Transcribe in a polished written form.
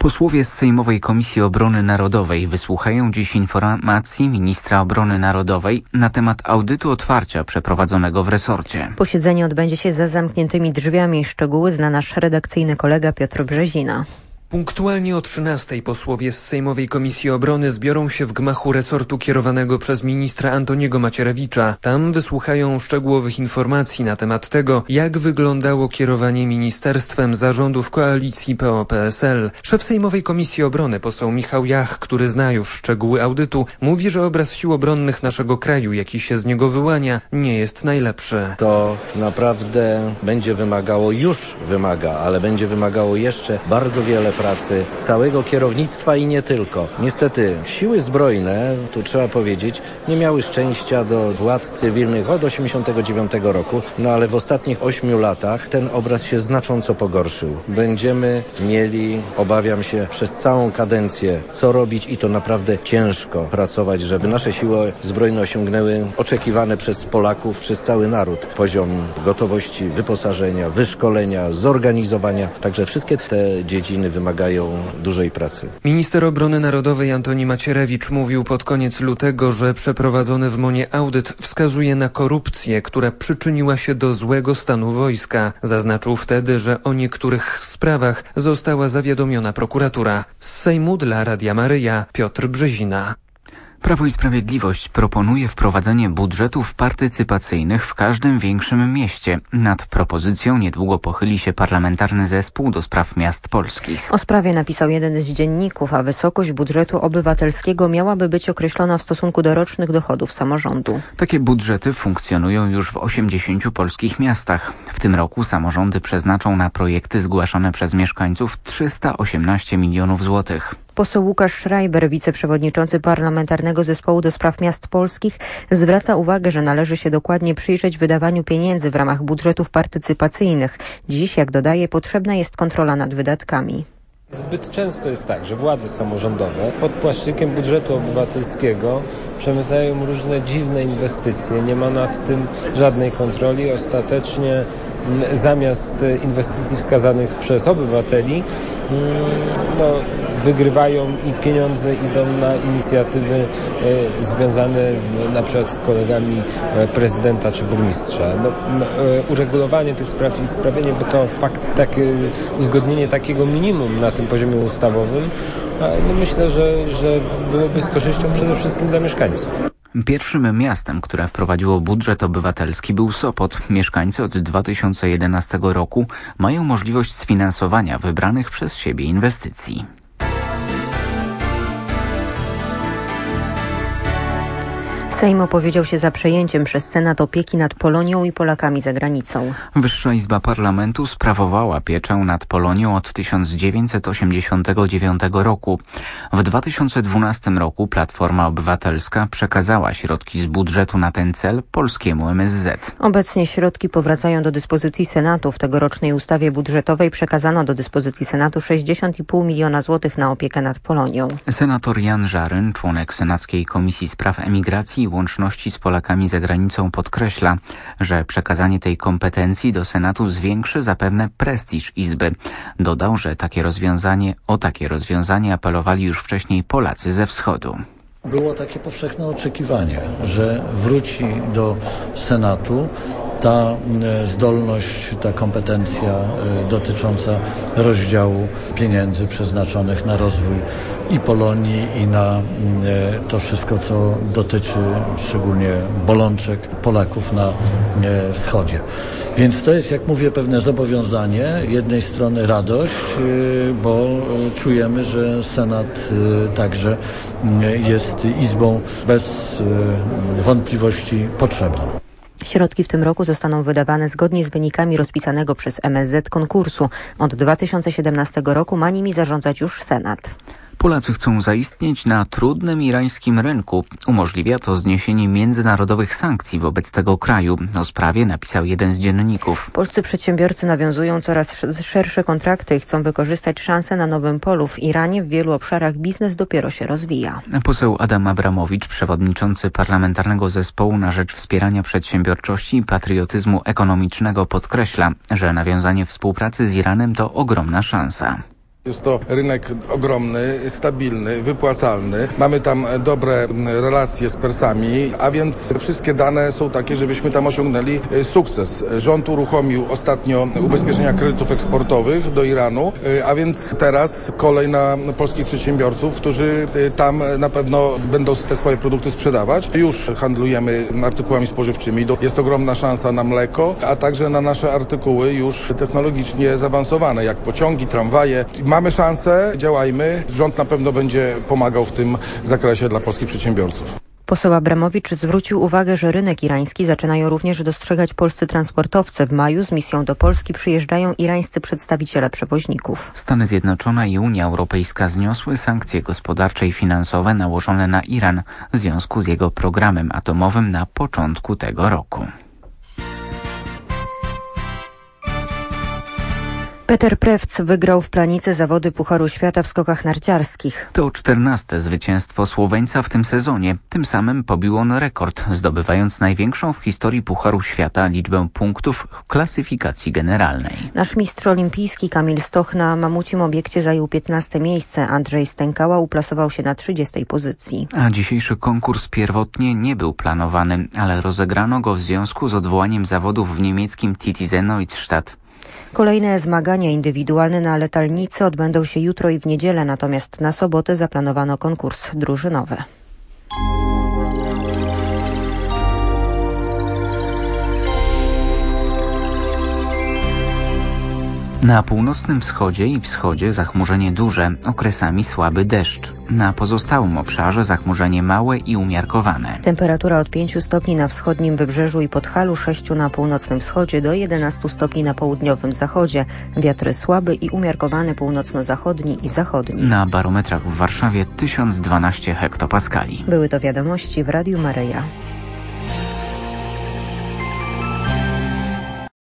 Posłowie z Sejmowej Komisji Obrony Narodowej wysłuchają dziś informacji ministra obrony narodowej na temat audytu otwarcia przeprowadzonego w resorcie. Posiedzenie odbędzie się za zamkniętymi drzwiami. Szczegóły zna nasz redakcyjny kolega Piotr Brzezina. Punktualnie o 13:00 posłowie z Sejmowej Komisji Obrony zbiorą się w gmachu resortu kierowanego przez ministra Antoniego Macierewicza. Tam wysłuchają szczegółowych informacji na temat tego, jak wyglądało kierowanie ministerstwem za rządów koalicji PO-PSL. Szef Sejmowej Komisji Obrony, poseł Michał Jach, który zna już szczegóły audytu, mówi, że obraz sił obronnych naszego kraju, jaki się z niego wyłania, nie jest najlepszy. To naprawdę będzie wymaga, ale będzie wymagało jeszcze bardzo wiele pracy całego kierownictwa i nie tylko. Niestety siły zbrojne, tu trzeba powiedzieć, nie miały szczęścia do władz cywilnych od 1989 roku, ale w ostatnich 8 latach ten obraz się znacząco pogorszył. Będziemy mieli, obawiam się, przez całą kadencję co robić i to naprawdę ciężko pracować, żeby nasze siły zbrojne osiągnęły oczekiwane przez Polaków, przez cały naród poziom gotowości, wyposażenia, wyszkolenia, zorganizowania. Także wszystkie te dziedziny wymagają dużej pracy. Minister obrony narodowej Antoni Macierewicz mówił pod koniec lutego, że przeprowadzony w MON-ie audyt wskazuje na korupcję, która przyczyniła się do złego stanu wojska. Zaznaczył wtedy, że o niektórych sprawach została zawiadomiona prokuratura. Z Sejmu dla Radia Maryja Piotr Brzezina. Prawo i Sprawiedliwość proponuje wprowadzenie budżetów partycypacyjnych w każdym większym mieście. Nad propozycją niedługo pochyli się Parlamentarny Zespół do Spraw Miast Polskich. O sprawie napisał jeden z dzienników, a wysokość budżetu obywatelskiego miałaby być określona w stosunku do rocznych dochodów samorządu. Takie budżety funkcjonują już w 80 polskich miastach. W tym roku samorządy przeznaczą na projekty zgłaszane przez mieszkańców 318 milionów złotych. Poseł Łukasz Schreiber, wiceprzewodniczący Parlamentarnego Zespołu do Spraw Miast Polskich, zwraca uwagę, że należy się dokładnie przyjrzeć wydawaniu pieniędzy w ramach budżetów partycypacyjnych. Dziś, jak dodaje, potrzebna jest kontrola nad wydatkami. Zbyt często jest tak, że władze samorządowe pod płaszczykiem budżetu obywatelskiego przemycają różne dziwne inwestycje. Nie ma nad tym żadnej kontroli. Ostatecznie zamiast inwestycji wskazanych przez obywateli wygrywają i pieniądze idą na inicjatywy związane na przykład z kolegami prezydenta czy burmistrza. Uregulowanie tych spraw i sprawienie, bo to uzgodnienie takiego minimum na tym poziomie ustawowym, myślę, że byłoby z korzyścią przede wszystkim dla mieszkańców. Pierwszym miastem, które wprowadziło budżet obywatelski, był Sopot. Mieszkańcy od 2011 roku mają możliwość sfinansowania wybranych przez siebie inwestycji. Sejm opowiedział się za przejęciem przez Senat opieki nad Polonią i Polakami za granicą. Wyższa Izba Parlamentu sprawowała pieczę nad Polonią od 1989 roku. W 2012 roku Platforma Obywatelska przekazała środki z budżetu na ten cel polskiemu MSZ. Obecnie środki powracają do dyspozycji Senatu. W tegorocznej ustawie budżetowej przekazano do dyspozycji Senatu 60,5 miliona złotych na opiekę nad Polonią. Senator Jan Żaryn, członek Senackiej Komisji Spraw Emigracji i Łączności z Polakami za granicą, podkreśla, że przekazanie tej kompetencji do Senatu zwiększy zapewne prestiż Izby. Dodał, że o takie rozwiązanie apelowali już wcześniej Polacy ze Wschodu. Było takie powszechne oczekiwanie, że wróci do Senatu ta zdolność, ta kompetencja dotycząca rozdziału pieniędzy przeznaczonych na rozwój i Polonii, i na to wszystko, co dotyczy szczególnie bolączek Polaków na wschodzie. Więc to jest, jak mówię, pewne zobowiązanie. Jednej strony radość, bo czujemy, że Senat także jest izbą bez wątpliwości potrzebną. Środki w tym roku zostaną wydawane zgodnie z wynikami rozpisanego przez MSZ konkursu. Od 2017 roku ma nimi zarządzać już Senat. Polacy chcą zaistnieć na trudnym irańskim rynku. Umożliwia to zniesienie międzynarodowych sankcji wobec tego kraju. O sprawie napisał jeden z dzienników. Polscy przedsiębiorcy nawiązują coraz szersze kontrakty i chcą wykorzystać szansę na nowym polu. W Iranie w wielu obszarach biznes dopiero się rozwija. Poseł Adam Abramowicz, przewodniczący Parlamentarnego Zespołu na rzecz Wspierania Przedsiębiorczości i Patriotyzmu Ekonomicznego, podkreśla, że nawiązanie współpracy z Iranem to ogromna szansa. Jest to rynek ogromny, stabilny, wypłacalny. Mamy tam dobre relacje z Persami, a więc wszystkie dane są takie, żebyśmy tam osiągnęli sukces. Rząd uruchomił ostatnio ubezpieczenia kredytów eksportowych do Iranu, a więc teraz kolej na polskich przedsiębiorców, którzy tam na pewno będą te swoje produkty sprzedawać. Już handlujemy artykułami spożywczymi. Jest ogromna szansa na mleko, a także na nasze artykuły już technologicznie zaawansowane, jak pociągi, tramwaje. Mamy szansę, działajmy. Rząd na pewno będzie pomagał w tym zakresie dla polskich przedsiębiorców. Poseł Abramowicz zwrócił uwagę, że rynek irański zaczynają również dostrzegać polscy transportowcy. W maju z misją do Polski przyjeżdżają irańscy przedstawiciele przewoźników. Stany Zjednoczone i Unia Europejska zniosły sankcje gospodarcze i finansowe nałożone na Iran w związku z jego programem atomowym na początku tego roku. Peter Prevc wygrał w Planicy zawody Pucharu Świata w skokach narciarskich. To 14. zwycięstwo Słoweńca w tym sezonie. Tym samym pobił on rekord, zdobywając największą w historii Pucharu Świata liczbę punktów w klasyfikacji generalnej. Nasz mistrz olimpijski Kamil Stoch na mamucim obiekcie zajął 15. miejsce. Andrzej Stękała uplasował się na 30. pozycji. A dzisiejszy konkurs pierwotnie nie był planowany, ale rozegrano go w związku z odwołaniem zawodów w niemieckim Titizenoidstadt. Kolejne zmagania indywidualne na letalnicy odbędą się jutro i w niedzielę, natomiast na sobotę zaplanowano konkurs drużynowy. Na północnym wschodzie i wschodzie zachmurzenie duże, okresami słaby deszcz. Na pozostałym obszarze zachmurzenie małe i umiarkowane. Temperatura od 5 stopni na wschodnim wybrzeżu i Podhalu, 6 na północnym wschodzie do 11 stopni na południowym zachodzie. Wiatry słaby i umiarkowany północno-zachodni i zachodni. Na barometrach w Warszawie 1012 hektopaskali. Były to wiadomości w Radiu Maryja.